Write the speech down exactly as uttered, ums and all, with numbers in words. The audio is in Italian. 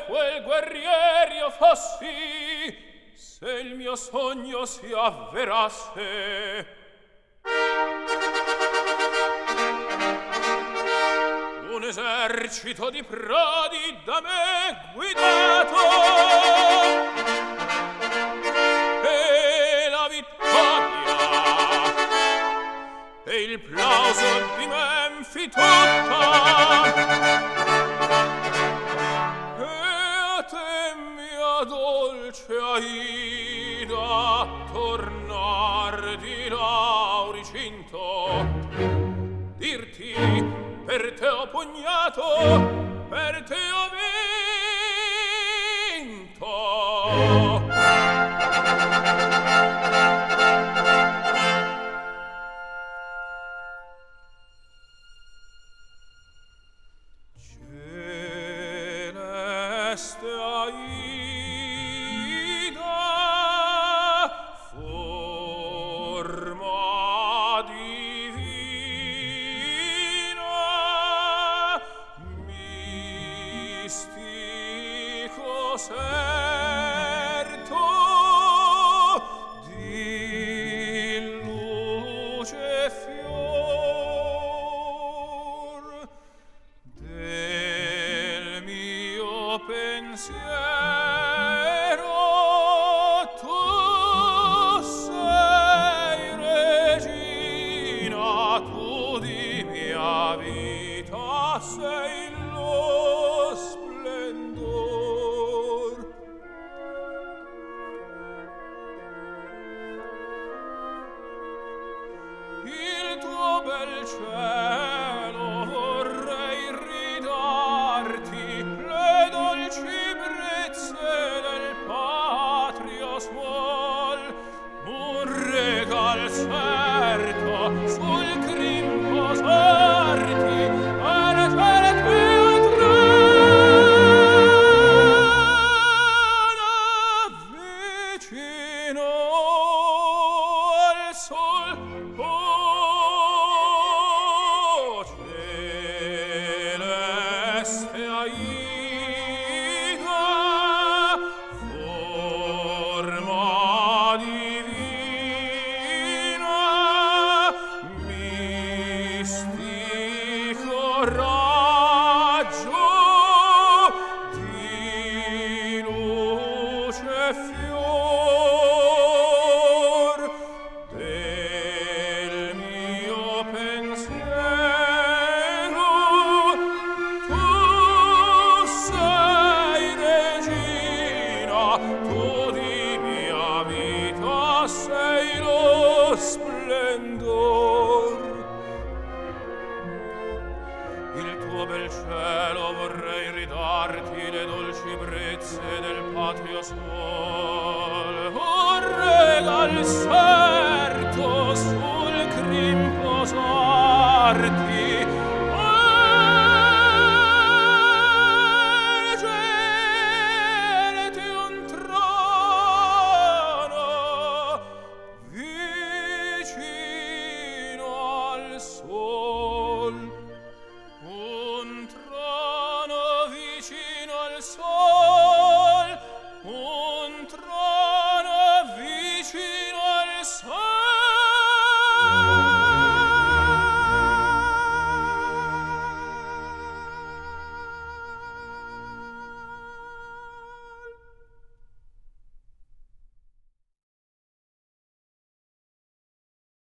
quel guerrier io fossi, se il mio sogno si avverasse. Un esercito di prodi da me guidato, e la vittoria e il plauso di Menfi tutta, e a te mia dolce Aida tornar di Lauricinto, dirti per te ho pugnato, per te ho vinto. Celeste Aida, forma divina, mistico serto di luce fior del mio pensiero. Tu sei regina, tu di mia vita sei lo splendor. Il tuo bel cielo vorrei ridarti, le dolci brezze del patrio suol, un regal certo sul crin posarti, al cielo teatrana vicino al sol. Oh, celeste Aida, forma divina, mistico raggio di luce fior del mio pensiero. Tu sei regina, tu di mia vita sei lo splendor. Il tuo bel cielo vorrei ridarti, le dolci brezze del patrio suol, un regal certo sul crin posarti, ergerti un trono vicino al sol, un trono vicino al sol.